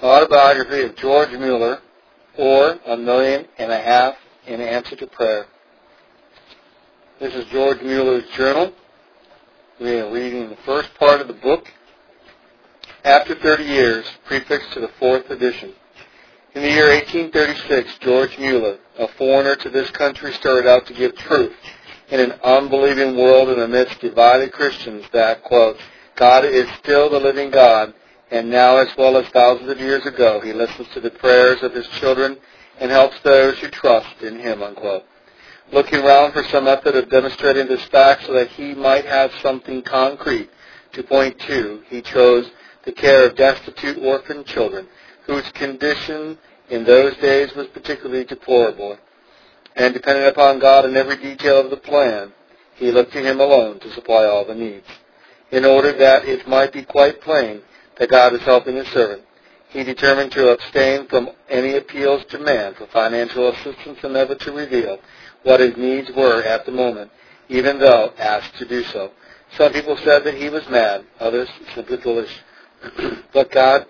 Autobiography of George Mueller, or $1.5 million in Answer to Prayer. This is George Mueller's journal. We are reading the first part of the book, After 30 Years, prefixed to the 4th edition. In the year 1836, George Mueller, a foreigner to this country, started out to give truth in an unbelieving world and amidst divided Christians that, quote, God is still the living God, and now as well as thousands of years ago, he listens to the prayers of his children and helps those who trust in him, unquote. Looking around for some method of demonstrating this fact so that he might have something concrete to point to, he chose the care of destitute orphan children, whose condition in those days was particularly deplorable. And depending upon God in every detail of the plan, he looked to him alone to supply all the needs. In order that it might be quite plain that God is helping his servant, he determined to abstain from any appeals to man for financial assistance and never to reveal what his needs were at the moment, even though asked to do so. Some people said that he was mad, others simply foolish. But God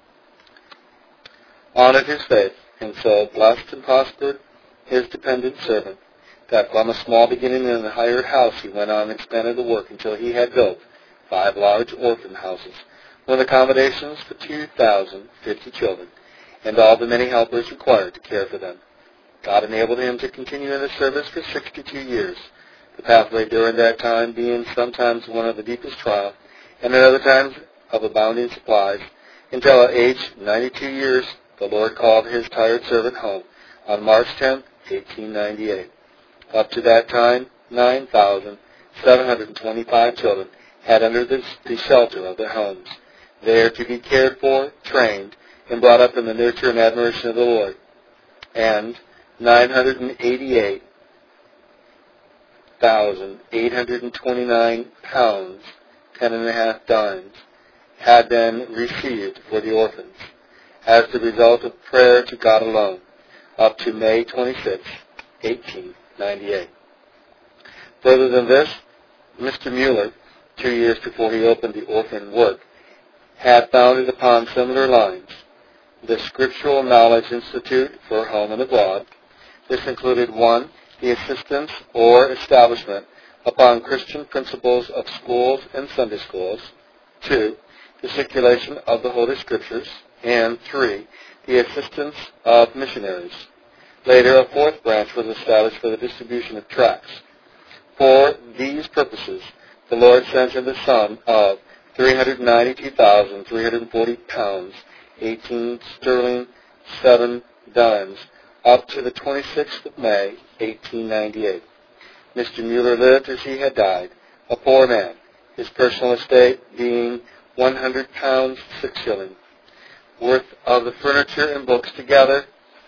honored his faith, and so blessed and prospered his dependent servant, that from a small beginning in a hired house he went on and expanded the work until he had built 5 large orphan houses, with accommodations for 2,050 children, and all the many helpers required to care for them. God enabled him to continue in the service for 62 years, the pathway during that time being sometimes one of the deepest trial, and at other times of abounding supplies, until at age 92 years the Lord called his tired servant home on March 10, 1898. Up to that time, 9,725 children had entered the shelter of their homes, there to be cared for, trained, and brought up in the nurture and admiration of the Lord. And 988,829 pounds, 10.5 dimes, had been received for the orphans, as the result of prayer to God alone, up to May 26, 1898. Further than this, Mr. Mueller, 2 years before he opened the orphan work, had founded upon similar lines the Scriptural Knowledge Institute for Home and Abroad. This included 1, the assistance or establishment upon Christian principles of schools and Sunday schools, 2, the circulation of the Holy Scriptures, and 3, the assistance of missionaries. Later, a 4th branch was established for the distribution of tracts. For these purposes, the Lord sent him the sum of 392,340 pounds, 18 sterling, 7 dimes, up to the 26th of May, 1898. Mr. Mueller lived as he had died, a poor man, his personal estate being 100 pounds, 6 shillings, worth of the furniture and books together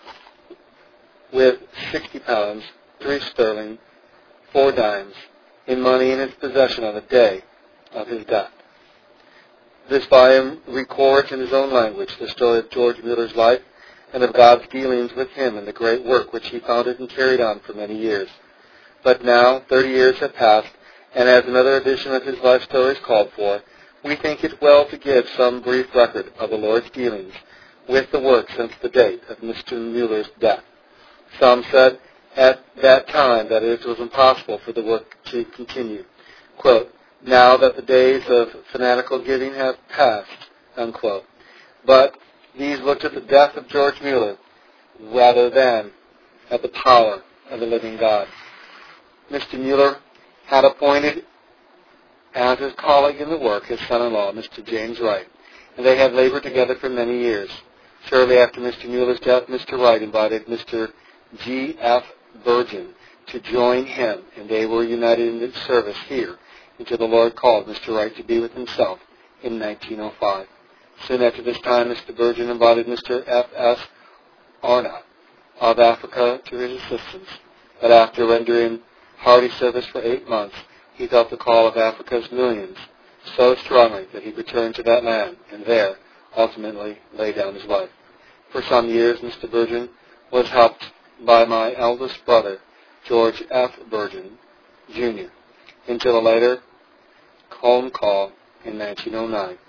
with 60 pounds, 3 sterling, 4 dimes, in money in his possession on the day of his death. This volume records in his own language the story of George Mueller's life and of God's dealings with him in the great work which he founded and carried on for many years. But now, 30 years have passed, and as another edition of his life story is called for, we think it well to give some brief record of the Lord's dealings with the work since the date of Mr. Mueller's death. Some said at that time that it was impossible for the work to continue, quote, now that the days of fanatical giving have passed, unquote. But these looked at the death of George Mueller rather than at the power of the living God. Mr. Mueller had appointed as his colleague in the work his son-in-law, Mr. James Wright, and they had labored together for many years. Shortly after Mr. Mueller's death, Mr. Wright invited Mr. G.F. Burgin to join him, and they were united in the service here until the Lord called Mr. Wright to be with himself in 1905. Soon after this time, Mr. Burgin invited Mr. F.S. Arnott of Africa to his assistance, but after rendering hearty service for 8 months, he felt the call of Africa's millions so strongly that he returned to that land and there ultimately laid down his life. For some years, Mr. Burgin was helped by my eldest brother, George F. Burgin, Jr., until a later home call in 1909,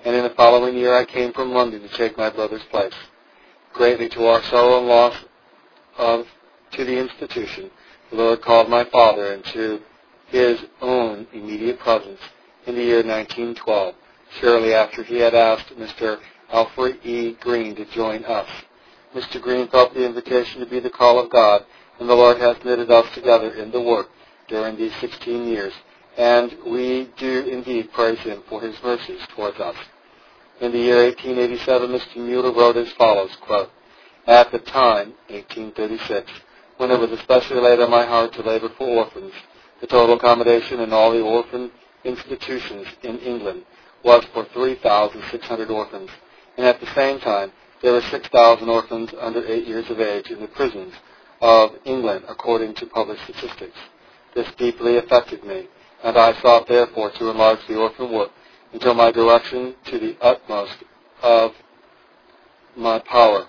and in the following year I came from London to take my brother's place. Greatly to our sorrow and loss to the institution, the Lord called my father into his own immediate presence in the year 1912, shortly after he had asked Mr. Alfred E. Green to join us. Mr. Green felt the invitation to be the call of God, and the Lord has knitted us together in the work during these 16 years, and we do indeed praise Him for His mercies towards us. In the year 1887, Mr. Mueller wrote as follows, quote, "At the time, 1836, when it was especially laid on my heart to labor for orphans, the total accommodation in all the orphan institutions in England was for 3,600 orphans, and at the same time there were 6,000 orphans under 8 years of age in the prisons of England, according to published statistics. This deeply affected me, and I sought therefore to enlarge the orphan work until my direction to the utmost of my power.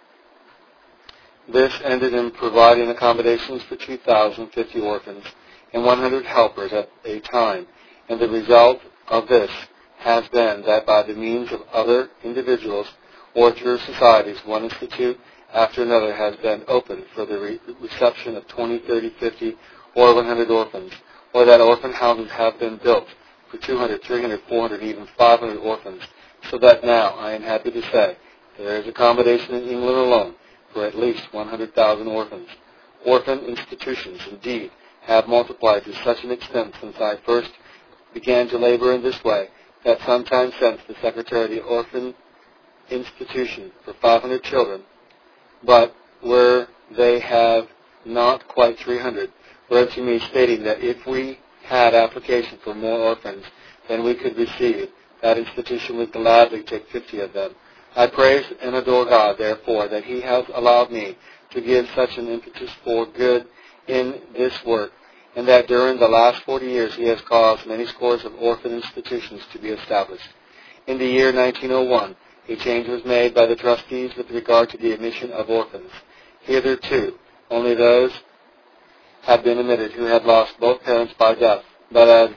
This ended in providing accommodations for 2,050 orphans and 100 helpers at a time, and the result of this has been that by the means of other individuals or through societies, one institute after another has been opened for the reception of 20, 30, 50, or 100 orphans, or that orphan houses have been built for 200, 300, 400, even 500 orphans, so that now, I am happy to say, there is accommodation in England alone for at least 100,000 orphans. Orphan institutions, indeed, have multiplied to such an extent since I first began to labor in this way, that some time since the Secretary of the Orphan Institution for 500 children, but where they have not quite 300, wrote to me stating that if we had application for more orphans than we could receive, that institution would gladly take 50 of them. I praise and adore God, therefore, that He has allowed me to give such an impetus for good in this work, and that during the last 40 years He has caused many scores of orphan institutions to be established. In the year 1901, a change was made by the trustees with regard to the admission of orphans. Hitherto, only those had been admitted who had lost both parents by death, but as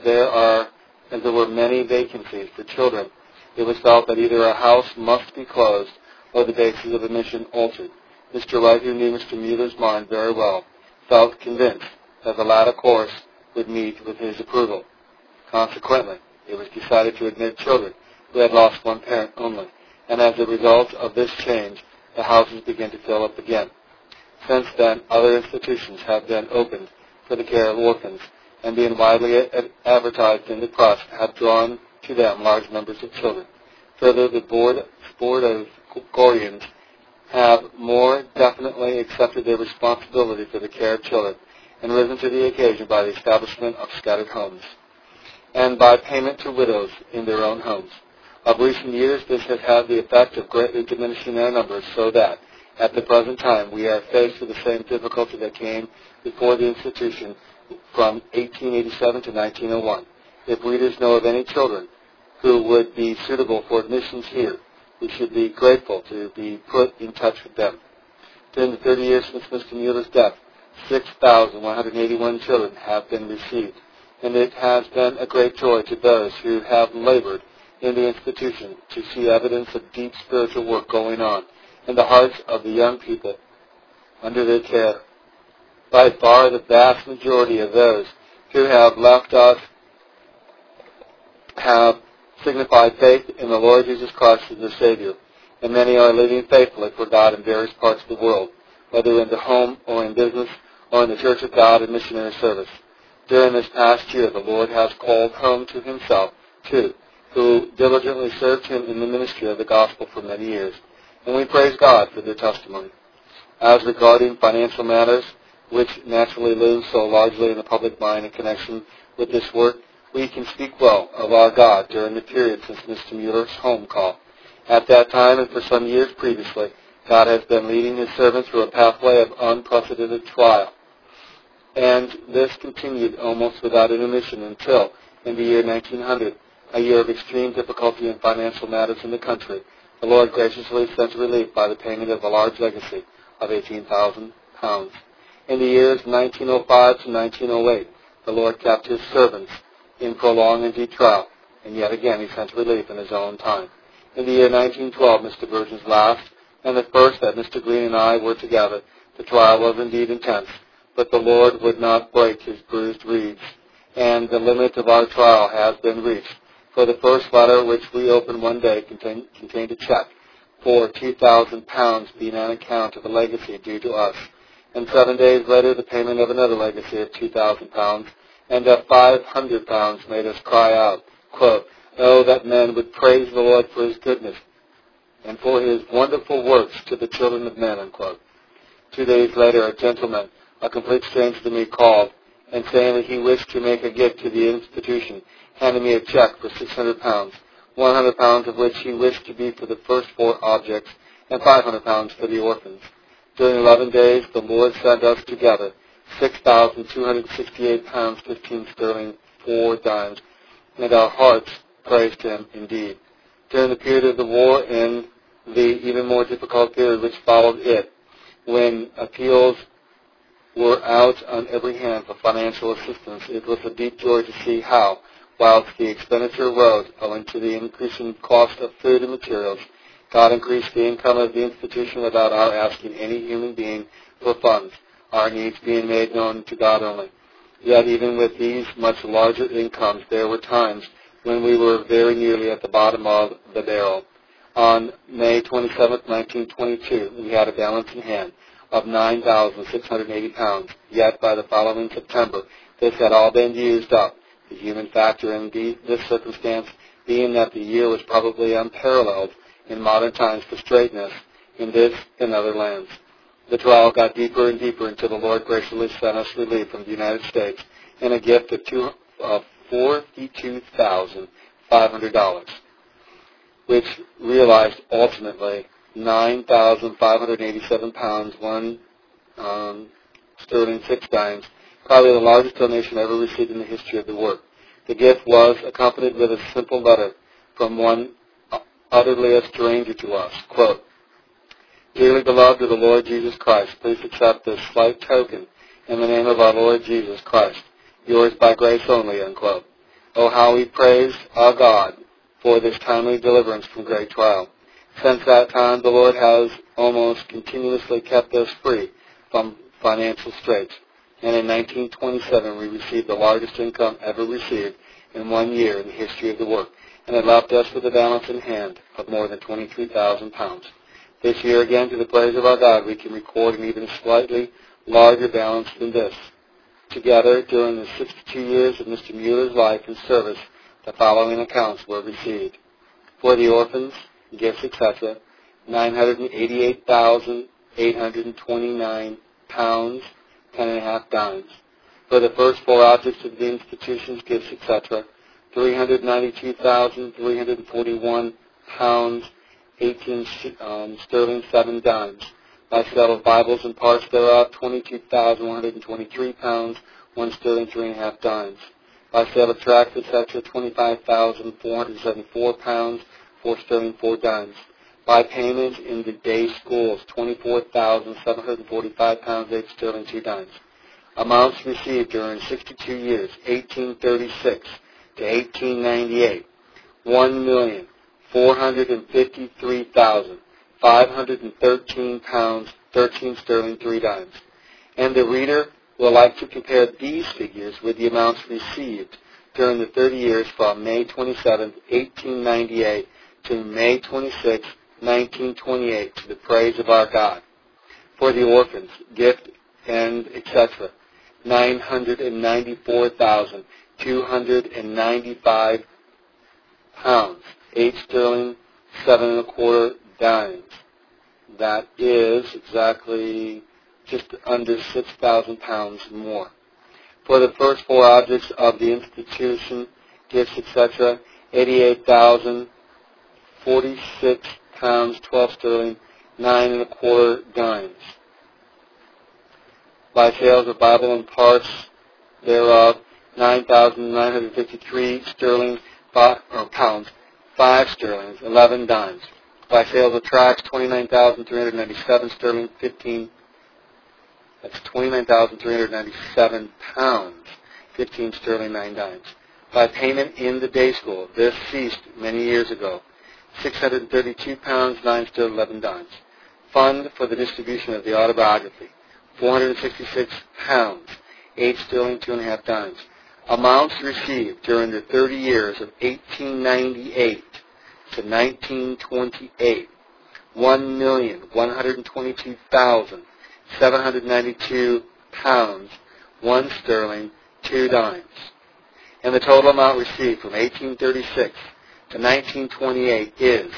there were many vacancies for children, it was felt that either a house must be closed or the basis of admission altered. Mr. Wright, who knew Mr. Mueller's mind very well, felt convinced that the latter course would meet with his approval. Consequently, it was decided to admit children who had lost one parent only, and as a result of this change, the houses began to fill up again. Since then, other institutions have been opened for the care of orphans, and being widely advertised in the press, have drawn to them large numbers of children. Further, the Board of Guardians have more definitely accepted their responsibility for the care of children and risen to the occasion by the establishment of scattered homes and by payment to widows in their own homes. Of recent years, this has had the effect of greatly diminishing their numbers, so that at the present time we are faced with the same difficulty that came before the institution from 1887 to 1901. If readers know of any children who would be suitable for admissions here, we should be grateful to be put in touch with them. During the 30 years since Mr. Mueller's death, 6,181 children have been received, and it has been a great joy to those who have labored in the institution to see evidence of deep spiritual work going on in the hearts of the young people under their care. By far the vast majority of those who have left us have signified faith in the Lord Jesus Christ as their Savior, and many are living faithfully for God in various parts of the world, whether in the home or in business or in the Church of God and missionary service. During this past year, the Lord has called home to Himself two who diligently served Him in the ministry of the gospel for many years, and we praise God for their testimony. As regarding financial matters, which naturally loom so largely in the public mind in connection with this work, we can speak well of our God during the period since Mr. Mueller's home call. At that time and for some years previously, God has been leading His servant through a pathway of unprecedented trial. And this continued almost without intermission until, in the year 1900, a year of extreme difficulty in financial matters in the country, the Lord graciously sent relief by the payment of a large legacy of £18,000. In the years 1905 to 1908, the Lord kept His servants in prolonged and deep trial, and yet again he sent relief in his own time. In the year 1912, Mr. Virgin's last and the first that Mr. Green and I were together, the trial was indeed intense, but the Lord would not break his bruised reeds, and the limit of our trial has been reached. For the first letter, which we opened one day, contained a check for £2,000 being on account of a legacy due to us, and 7 days later the payment of another legacy of £2,000 and of £500 made us cry out, quote, "Oh, that men would praise the Lord for his goodness and for his wonderful works to the children of men," unquote. 2 days later, a gentleman, a complete stranger to me, called, and saying that he wished to make a gift to the institution, handed me a check for £600, £100 of which he wished to be for the first 4 objects, and £500 for the orphans. During 11 days, the Lord sent us together £6,268, 15 sterling, 4 dimes, and our hearts praised him indeed. During the period of the war and the even more difficult period which followed it, when appeals were out on every hand for financial assistance, it was a deep joy to see how, whilst the expenditure rose owing to the increasing cost of food and materials, God increased the income of the institution without our asking any human being for funds, our needs being made known to God only. Yet even with these much larger incomes, there were times when we were very nearly at the bottom of the barrel. On May 27, 1922, we had a balance in hand of £9,680, yet by the following September, this had all been used up, the human factor in this circumstance being that the year was probably unparalleled in modern times for straightness in this and other lands. The trial got deeper and deeper until the Lord graciously sent us relief from the United States and a gift of $42,500, which realized ultimately £9,587, 1 sterling, 6 dimes, probably the largest donation ever received in the history of the work. The gift was accompanied with a simple letter from one utterly a stranger to us, quote, "Dearly beloved of the Lord Jesus Christ, please accept this slight token in the name of our Lord Jesus Christ, yours by grace only," unquote. Oh, how we praise our God for this timely deliverance from great trial. Since that time, the Lord has almost continuously kept us free from financial straits, and in 1927 we received the largest income ever received in 1 year in the history of the work, and it left us with a balance in hand of more than £23,000. This year, again, to the praise of our God, we can record an even slightly larger balance than this. Together, during the 62 years of Mr. Mueller's life and service, the following accounts were received. For the orphans, gifts, etc., £988,829, 10.5 dimes. For the first 4 objects of the institution's gifts, etc., £392,341, 18 sterling, 7 dimes. By sale of Bibles and parts thereof, £22,123, 1 sterling, 3.5 dimes. By sale of tracts, etc., £25,474, 4 sterling, 4 dimes. By payment in the day schools, £24,745, 8 sterling, 2 dimes. Amounts received during 62 years, 1836 to 1898, £1,453,513, 13 sterling, 3 dimes. And the reader will like to compare these figures with the amounts received during the 30 years from May 27, 1898 to May 26, 1928, to the praise of our God. For the orphans, gift, and etc., £994,295, 8 sterling, 7.25 dimes. That is exactly just under £6,000 more. For the first 4 objects of the institution, gifts, etc., £88,046, 12 sterling, 9.25 dimes. By sales of Bible and parts thereof, £9,953 sterling, pounds, 5 sterling, 11 dimes. By sales of tracts, £29,397 sterling, 15. That's £29,397, 15 sterling, 9 dimes. by payment in the day school. This ceased many years ago. 632 pounds, 9 sterling, 11 dimes. Fund for the distribution of the autobiography. 466 pounds, 8 sterling, 2.5 dimes. Amounts received during the 30 years of 1898 to 1928. 1,122,792 pounds, 1 sterling, 2 dimes. And the total amount received from 1836 to 1928 is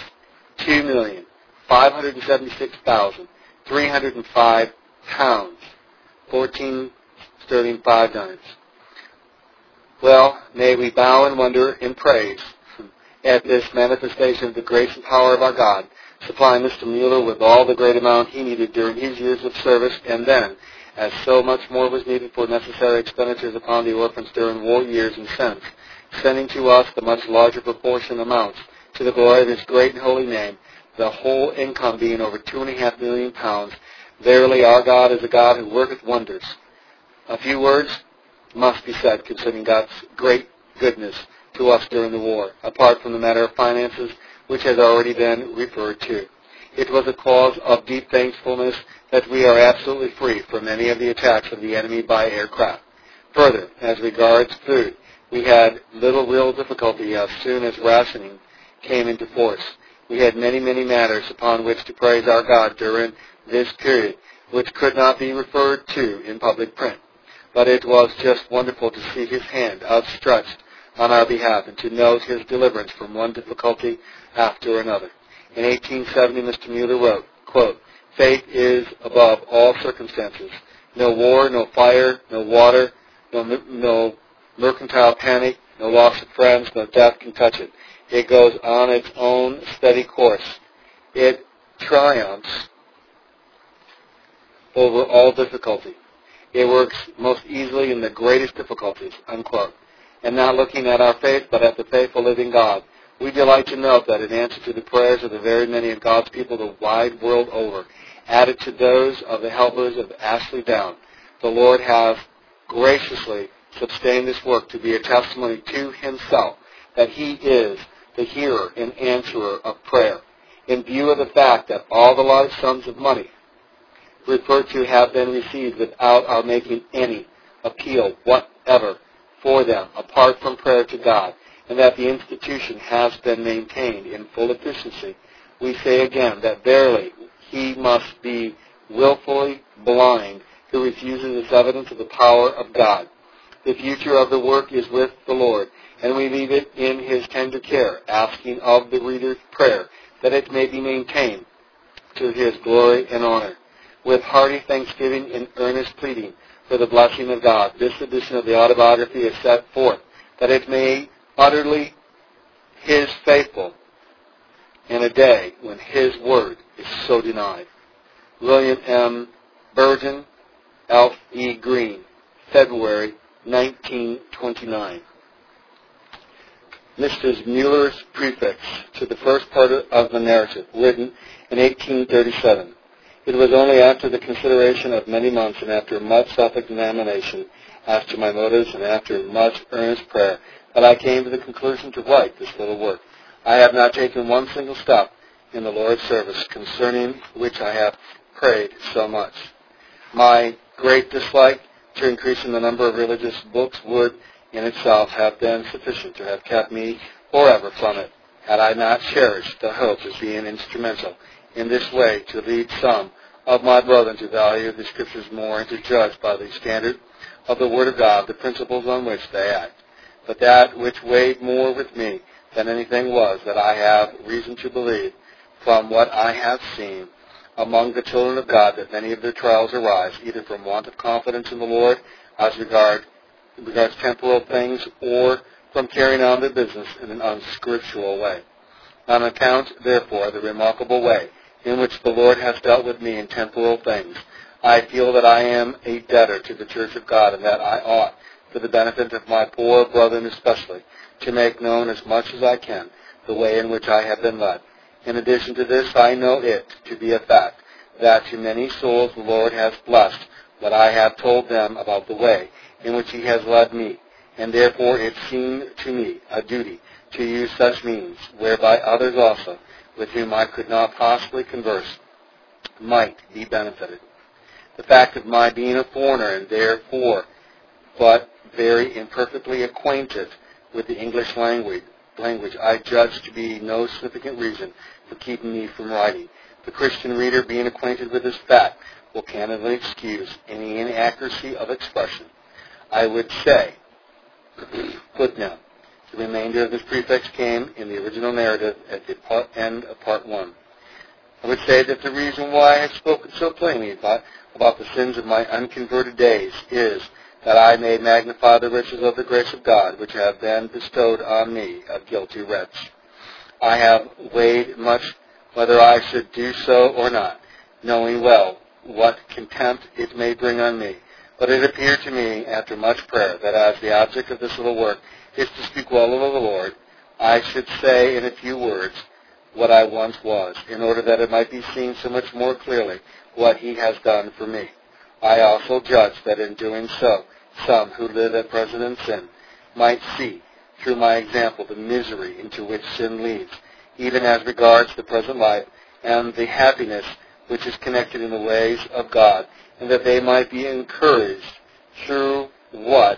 2,576,305 pounds, 14 sterling, 5 dimes. Well, may we bow in wonder and praise at this manifestation of the grace and power of our God, supplying Mr. Mueller with all the great amount he needed during his years of service, and then, as so much more was needed for necessary expenditures upon the orphans during war years and since, sending to us the much larger proportion amounts to the glory of his great and holy name, the whole income being over 2.5 million pounds. Verily our God is a God who worketh wonders. A few words must be said concerning God's great goodness to us during the war, apart from the matter of finances, which has already been referred to. It was a cause of deep thankfulness that we are absolutely free from any of the attacks of the enemy by aircraft. Further, as regards food, we had little real difficulty as soon as rationing came into force. We had many, many matters upon which to praise our God during this period, which could not be referred to in public print. But it was just wonderful to see his hand outstretched on our behalf and to note his deliverance from one difficulty after another. In 1870, Mr. Mueller wrote, quote, "Faith is above all circumstances. No war, no fire, no water, no mercantile panic, no loss of friends, no death can touch it. It goes on its own steady course. It triumphs over all difficulty. It works most easily in the greatest difficulties," unquote. And not looking at our faith, but at the faithful living God, we delight to note that in answer to the prayers of the very many of God's people the wide world over, added to those of the helpers of Ashley Down, the Lord has graciously sustained this work to be a testimony to himself that he is the hearer and answerer of prayer. In view of the fact that all the large sums of money referred to have been received without our making any appeal whatever for them apart from prayer to God, and that the institution has been maintained in full efficiency, we say again that verily he must be willfully blind who refuses this evidence of the power of God. The future of the work is with the Lord, and we leave it in his tender care, asking of the reader's prayer that it may be maintained to his glory and honor. With hearty thanksgiving and earnest pleading for the blessing of God, this edition of the autobiography is set forth that it may utterly his faithful in a day when his word is so denied. William M. Burton, Alf E. Green, February 1929. Mr. Mueller's prefix to the first part of the narrative, written in 1837. It was only after the consideration of many months and after much self-examination as to my motives and after much earnest prayer that I came to the conclusion to write this little work. I have not taken one single step in the Lord's service concerning which I have prayed so much. My great dislike to increasing the number of religious books would in itself have been sufficient to have kept me forever from it, had I not cherished the hope of being instrumental in this way to lead some of my brethren to value the Scriptures more and to judge by the standard of the Word of God the principles on which they act. But that which weighed more with me than anything was that I have reason to believe from what I have seen among the children of God that many of their trials arise either from want of confidence in the Lord as regards temporal things or from carrying on their business in an unscriptural way. On account, therefore, of the remarkable way in which the Lord has dealt with me in temporal things, I feel that I am a debtor to the Church of God and that I ought, for the benefit of my poor brethren especially, to make known as much as I can the way in which I have been led. In addition to this, I know it to be a fact that to many souls the Lord has blessed what I have told them about the way in which he has led me, and therefore it seemed to me a duty to use such means, whereby others also, with whom I could not possibly converse, might be benefited. The fact of my being a foreigner and therefore but very imperfectly acquainted with the English language I judge to be no significant reason for keeping me from writing. The Christian reader, being acquainted with this fact, will candidly excuse any inaccuracy of expression. I would say, footnote, the remainder of this prefix came in the original narrative at the end of Part 1. I would say that the reason why I have spoken so plainly about the sins of my unconverted days is that I may magnify the riches of the grace of God which have been bestowed on me, a guilty wretch. I have weighed much whether I should do so or not, knowing well what contempt it may bring on me. But it appeared to me, after much prayer, that as the object of this little work is to speak well of the Lord, I should say in a few words what I once was, in order that it might be seen so much more clearly what He has done for me. I also judge that in doing so, some who live at present in sin might see, through my example, the misery into which sin leads, even as regards the present life, and the happiness which is connected in the ways of God, and that they might be encouraged through what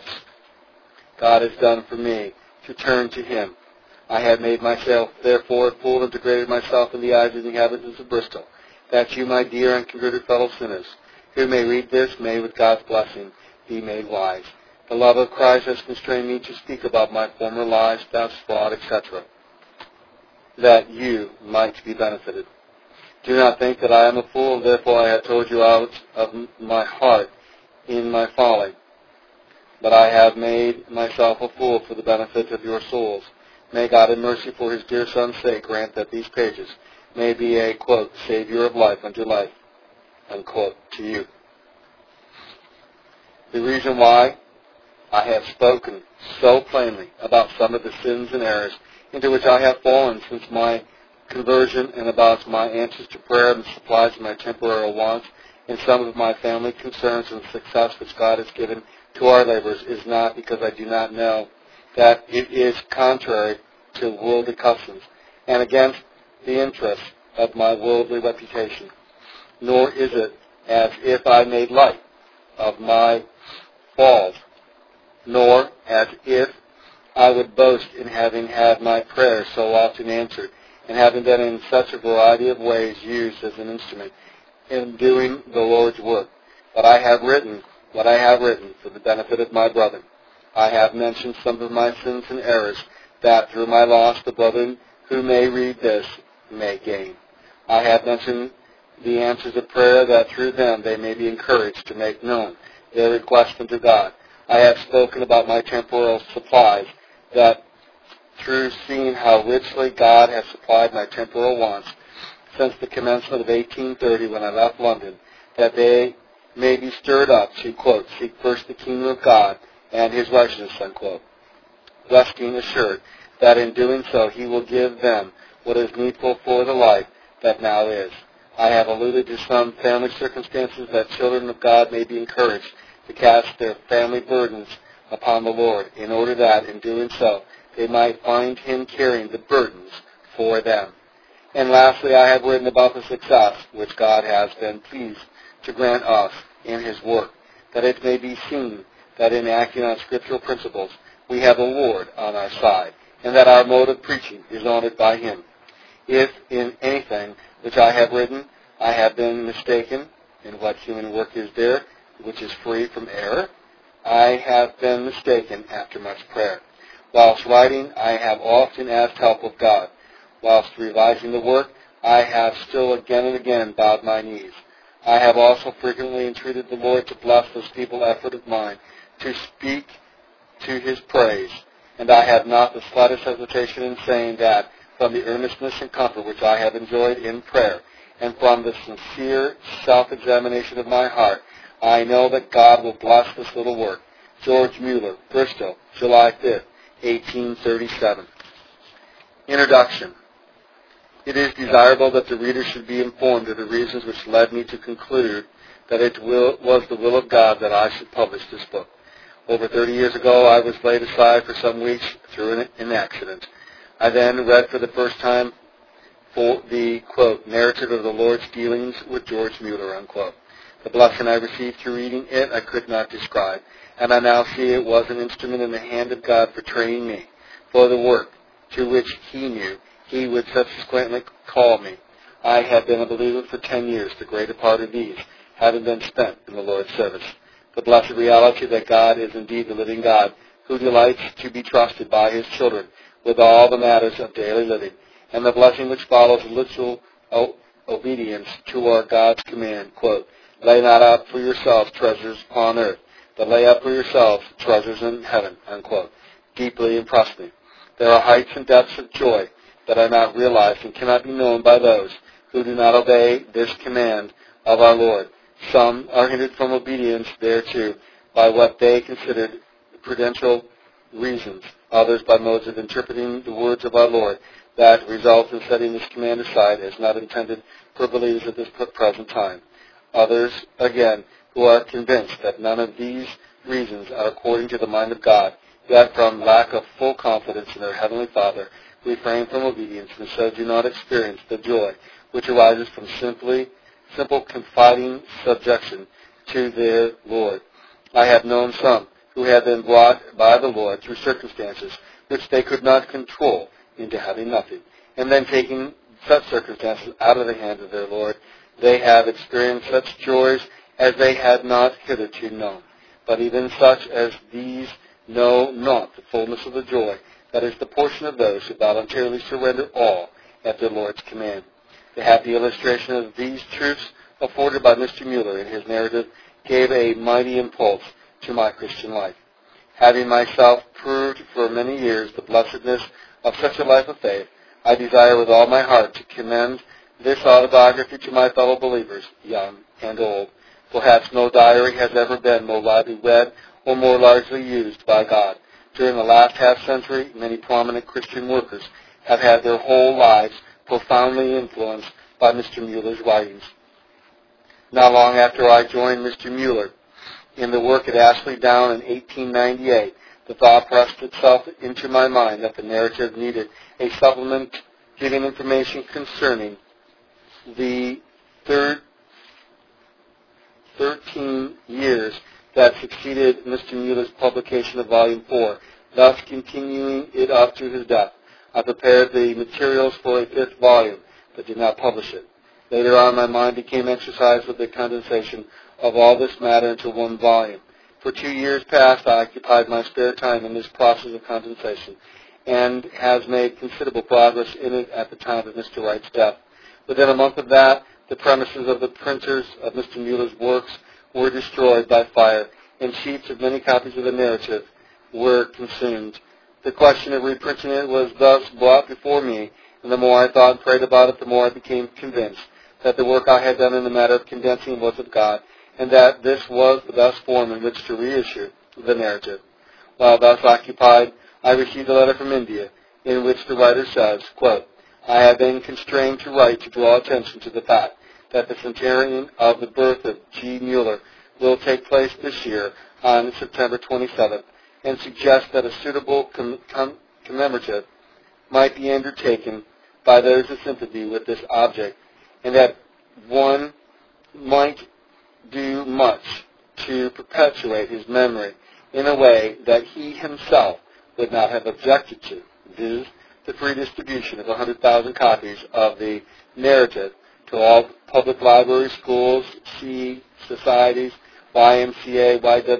God has done for me to turn to Him. I have made myself, therefore, a fool and degraded myself in the eyes of the inhabitants of Bristol, that you, my dear and converted fellow sinners, who may read this, may, with God's blessing, be made wise. The love of Christ has constrained me to speak about my former lies, thefts, fraud, etc., that you might be benefited. Do not think that I am a fool, and therefore I have told you out of my heart in my folly. But I have made myself a fool for the benefit of your souls. May God in mercy for His dear Son's sake grant that these pages may be a, quote, Savior of life unto life, unquote, to you. The reason why I have spoken so plainly about some of the sins and errors into which I have fallen since my conversion, and about my answers to prayer and the supplies of my temporal wants, and some of my family concerns and the success which God has given to our labors, is not because I do not know that it is contrary to worldly customs and against the interests of my worldly reputation, nor is it as if I made light of my falls, nor as if I would boast in having had my prayers so often answered, and having been in such a variety of ways used as an instrument in doing the Lord's work. But I have written what I have written for the benefit of my brethren. I have mentioned some of my sins and errors, that through my loss the brethren who may read this may gain. I have mentioned the answers of prayer, that through them they may be encouraged to make known their request unto God. I have spoken about my temporal supplies, that through seeing how richly God has supplied my temporal wants since the commencement of 1830 when I left London, that they may be stirred up to, quote, seek first the kingdom of God and His righteousness, unquote, resting assured that in doing so He will give them what is needful for the life that now is. I have alluded to some family circumstances, that children of God may be encouraged to cast their family burdens upon the Lord, in order that, in doing so, they might find Him carrying the burdens for them. And lastly, I have written about the success which God has been pleased to grant us in His work, that it may be seen that in acting on scriptural principles we have a Lord on our side, and that our mode of preaching is honored by Him. If in anything which I have written I have been mistaken in what human work is there, which is free from error, I have been mistaken after much prayer. Whilst writing, I have often asked help of God. Whilst revising the work, I have still again and again bowed my knees. I have also frequently entreated the Lord to bless this feeble effort of mine to speak to His praise, and I have not the slightest hesitation in saying that from the earnestness and comfort which I have enjoyed in prayer, and from the sincere self-examination of my heart, I know that God will bless this little work. George Mueller, Bristol, July 5th, 1837. Introduction. It is desirable that the reader should be informed of the reasons which led me to conclude that it was the will of God that I should publish this book. Over 30 years ago, I was laid aside for some weeks through an accident. I then read for the first time for the, quote, narrative of the Lord's dealings with George Mueller, unquote. The blessing I received through reading it I could not describe, and I now see it was an instrument in the hand of God for training me for the work to which He knew He would subsequently call me. I have been a believer for 10 years, the greater part of these having been spent in the Lord's service. The blessed reality that God is indeed the living God, who delights to be trusted by His children with all the matters of daily living, and the blessing which follows literal obedience to our God's command, quote, lay not up for yourselves treasures on earth, but lay up for yourselves treasures in heaven, unquote, deeply impressed me. There are heights and depths of joy that are not realized and cannot be known by those who do not obey this command of our Lord. Some are hindered from obedience thereto by what they considered prudential reasons, others by modes of interpreting the words of our Lord that result in setting this command aside as not intended for believers at this present time. Others, again, who are convinced that none of these reasons are according to the mind of God, yet from lack of full confidence in their Heavenly Father, refrain from obedience and so do not experience the joy which arises from simple confiding subjection to their Lord. I have known some who have been brought by the Lord through circumstances which they could not control into having nothing, and then taking such circumstances out of the hands of their Lord, they have experienced such joys as they had not hitherto known. But even such as these know not the fullness of the joy that is the portion of those who voluntarily surrender all at their Lord's command. The happy illustration of these truths afforded by Mr. Mueller in his narrative gave a mighty impulse to my Christian life. Having myself proved for many years the blessedness of such a life of faith, I desire with all my heart to commend this autobiography to my fellow believers, young and old. Perhaps no diary has ever been more widely read or more largely used by God. During the last half-century, many prominent Christian workers have had their whole lives profoundly influenced by Mr. Mueller's writings. Not long after I joined Mr. Mueller in the work at Ashley Down in 1898, the thought pressed itself into my mind that the narrative needed a supplement giving information concerning the 13 years that succeeded Mr. Mueller's publication of Volume 4, thus continuing it up to his death. I prepared the materials for a 5th volume, but did not publish it. Later on, my mind became exercised with the condensation of all this matter into one volume. For 2 years past, I occupied my spare time in this process of condensation, and has made considerable progress in it at the time of Mr. Wright's death. Within a month of that, the premises of the printers of Mr. Mueller's works were destroyed by fire, and sheets of many copies of the narrative were consumed. The question of reprinting it was thus brought before me, and the more I thought and prayed about it, the more I became convinced that the work I had done in the matter of condensing was of God, and that this was the best form in which to reissue the narrative. While thus occupied, I received a letter from India, in which the writer says, quote, I have been constrained to write to draw attention to the fact that the centenarian of the birth of G. Mueller will take place this year on September 27th, and suggest that a suitable commemorative might be undertaken by those in sympathy with this object, and that one might do much to perpetuate his memory in a way that he himself would not have objected to, viz., the free distribution of 100,000 copies of the narrative to all public libraries, schools, societies, YMCA,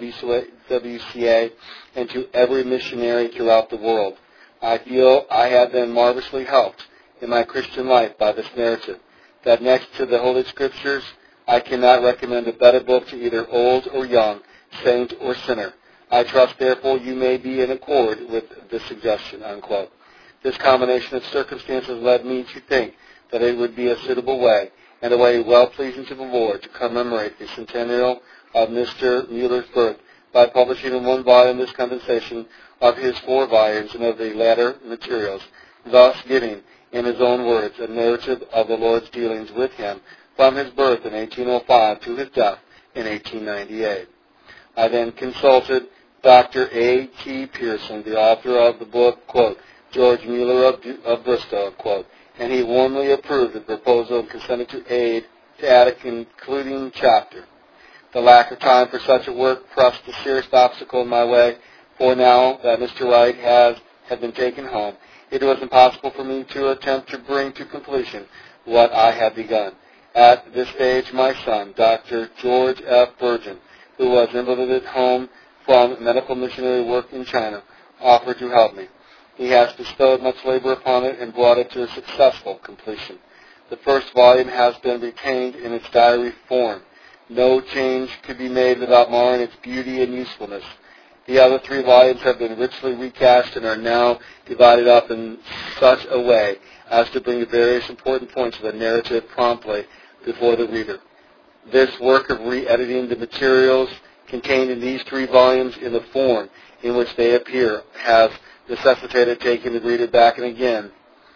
YWCA, and to every missionary throughout the world. I feel I have been marvelously helped in my Christian life by this narrative, that next to the Holy Scriptures, I cannot recommend a better book to either old or young, saint or sinner. I trust, therefore, you may be in accord with this suggestion, unquote. This combination of circumstances led me to think that it would be a suitable way, and a way well-pleasing to the Lord, to commemorate the centennial of Mr. Mueller's birth by publishing in one volume this condensation of his 4 volumes and of the latter materials, thus giving, in his own words, a narrative of the Lord's dealings with him from his birth in 1805 to his death in 1898. I then consulted Dr. A. T. Pearson, the author of the book, quote, George Mueller of Bristol, unquote, and he warmly approved the proposal and consented to add a concluding chapter. The lack of time for such a work pressed a serious obstacle in my way, for now that Mr. Wright had been taken home, it was impossible for me to attempt to bring to completion what I had begun. At this stage, my son, Dr. George F. Burgeon, who was invalided home from medical missionary work in China, offered to help me. He has bestowed much labor upon it and brought it to a successful completion. The first volume has been retained in its diary form. No change could be made without marring its beauty and usefulness. The other 3 volumes have been richly recast and are now divided up in such a way as to bring the various important points of the narrative promptly before the reader. This work of re-editing the materials contained in these 3 volumes in the form in which they appear has necessitated taking the reader back and again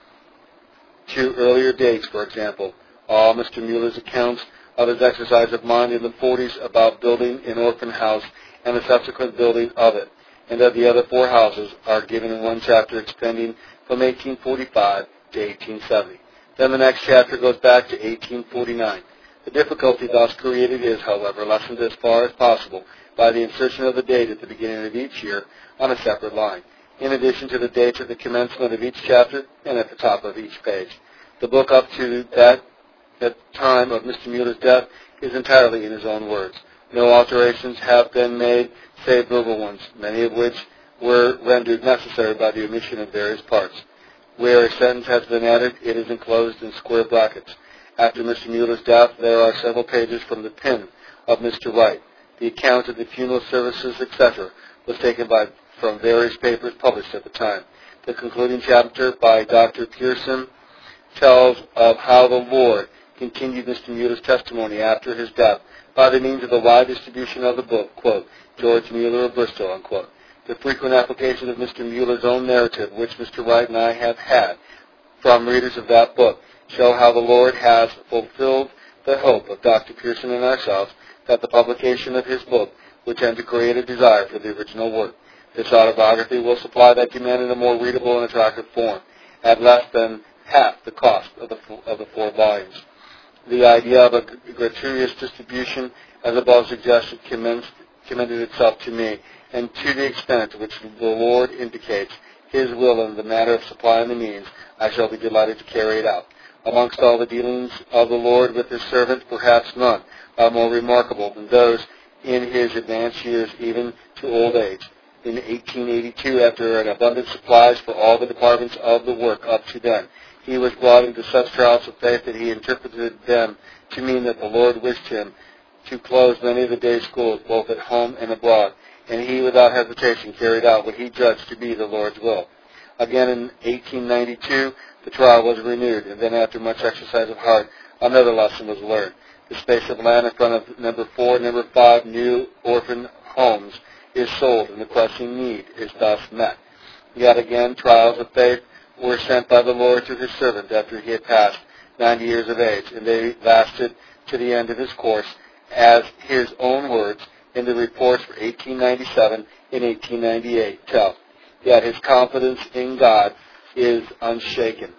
to earlier dates, for example. All Mr. Mueller's accounts of his exercise of mind in the 40s about building an orphan house and the subsequent building of it, and of the other 4 houses, are given in one chapter extending from 1845 to 1870. Then the next chapter goes back to 1849. The difficulty thus created is, however, lessened as far as possible by the insertion of the date at the beginning of each year on a separate line, in addition to the dates at the commencement of each chapter and at the top of each page. The book up to that time of Mr. Mueller's death is entirely in his own words. No alterations have been made, save verbal ones, many of which were rendered necessary by the omission of various parts. Where a sentence has been added, it is enclosed in square brackets. After Mr. Mueller's death, there are several pages from the pen of Mr. Wright. The account of the funeral services, etc., was taken from various papers published at the time. The concluding chapter by Dr. Pearson tells of how the Lord continued Mr. Mueller's testimony after his death by the means of the wide distribution of the book, quote, George Mueller of Bristol, unquote. The frequent application of Mr. Mueller's own narrative, which Mr. Wright and I have had from readers of that book, show how the Lord has fulfilled the hope of Dr. Pearson and ourselves that the publication of his book would tend to create a desire for the original work. This autobiography will supply that demand in a more readable and attractive form, at less than half the cost of the 4 volumes. The idea of a gratuitous distribution, as above suggested, commended itself to me, and to the extent to which the Lord indicates His will in the matter of supplying the means, I shall be delighted to carry it out. Amongst all the dealings of the Lord with His servant, perhaps none are more remarkable than those in His advanced years, even to old age. In 1882, after an abundant supplies for all the departments of the work up to then, he was brought into such trials of faith that he interpreted them to mean that the Lord wished him to close many of the day schools, both at home and abroad, and he without hesitation carried out what he judged to be the Lord's will. Again in 1892, the trial was renewed, and then after much exercise of heart, another lesson was learned. The space of land in front of number 4 and number 5 new orphan homes is sold, and the pressing need is thus met. Yet again, trials of faith were sent by the Lord to His servant after he had passed 90 years of age, and they lasted to the end of his course, as his own words in the reports for 1897 and 1898 tell. Yet his confidence in God is unshaken.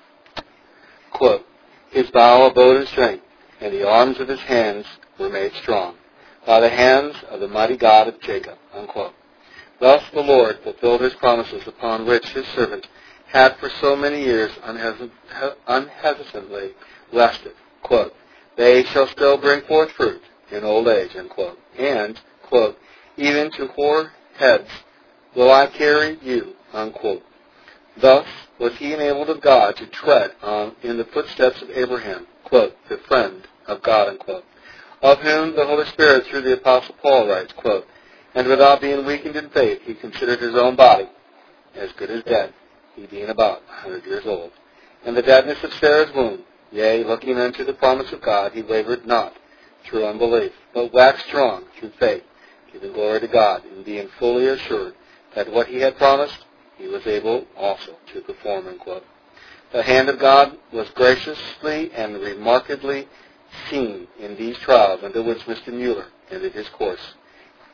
Quote, His bow abode in strength, and the arms of his hands were made strong, by the hands of the mighty God of Jacob. Unquote. Thus the Lord fulfilled His promises upon which His servant had for so many years unhesitantly rested. Quote, They shall still bring forth fruit in old age, unquote. And, quote, Even to hoar heads will I carry you, unquote. Thus was he enabled of God to tread in the footsteps of Abraham, quote, the friend of God, unquote, of whom the Holy Spirit through the Apostle Paul writes, quote, And without being weakened in faith, he considered his own body as good as dead, he being about 100 years old. And the deadness of Sarah's womb, yea, looking unto the promise of God, he wavered not through unbelief, but waxed strong through faith, giving glory to God, and being fully assured that what he had promised, he was able also to perform, unquote. The hand of God was graciously and remarkably seen in these trials under which Mr. Mueller ended his course.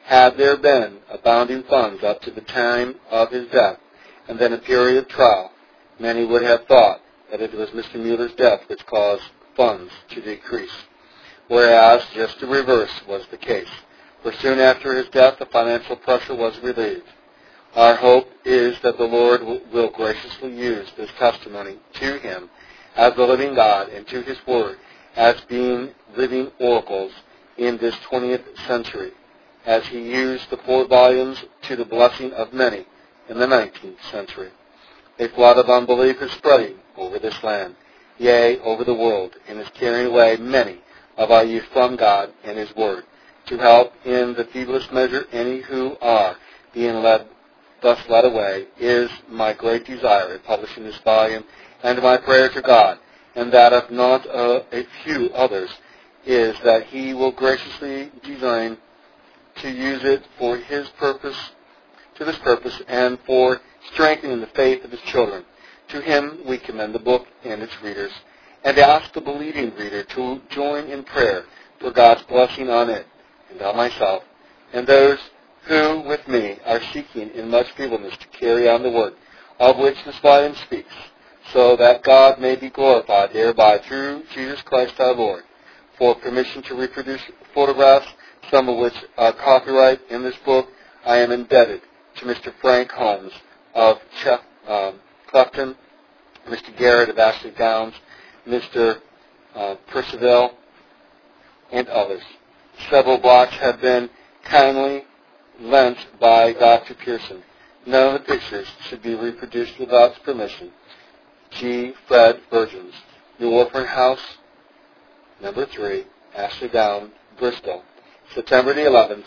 Had there been abounding funds up to the time of his death, and then a period of trial, many would have thought that it was Mr. Mueller's death which caused funds to decrease, whereas just the reverse was the case. For soon after his death, the financial pressure was relieved. Our hope is that the Lord will graciously use this testimony to him as the living God and to his word as being living oracles in this 20th century, as he used the 4 volumes to the blessing of many in the 19th century. A flood of unbelief is spreading over this land, yea, over the world, and is carrying away many of our youth from God and his word. To help in the feeblest measure any who are being thus led away is my great desire in publishing this volume, and my prayer to God, and that of not a few others, is that he will graciously design to use it for his purpose, to this purpose, and for strengthening the faith of his children. To him we commend the book and its readers, and ask the believing reader to join in prayer for God's blessing on it, and on myself, and those who, with me, are seeking in much feebleness to carry on the work of which this volume speaks, so that God may be glorified thereby through Jesus Christ our Lord. For permission to reproduce photographs, some of which are copyright in this book, I am indebted to Mr. Frank Holmes of Clefton, Mr. Garrett of Ashley Downs, Mr. Percival, and others. Several blocks have been kindly lent by Dr. Pearson. None of the pictures should be reproduced without his permission. G. Fred Virgins, New Orphan House, number 3, Ashley Down, Bristol, September the 11th,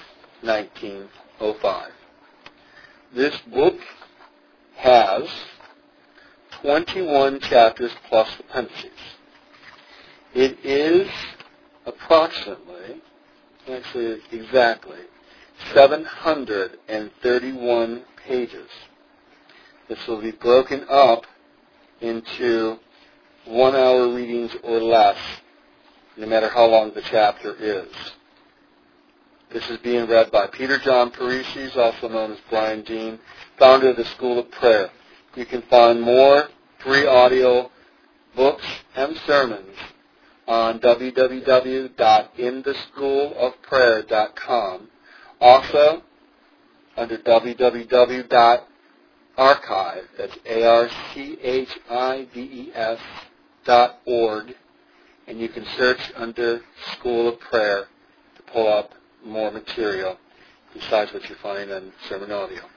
1905. This book has 21 chapters plus appendices. It is approximately, actually exactly, 731 pages. This will be broken up into 1-hour readings or less, no matter how long the chapter is. This is being read by Peter John Parisi, also known as Brian Dean, founder of the School of Prayer. You can find more free audio books and sermons on www.intheschoolofprayer.com. Also, under www.archive, that's archives.org, and you can search under School of Prayer to pull up more material besides what you find on Sermon Audio.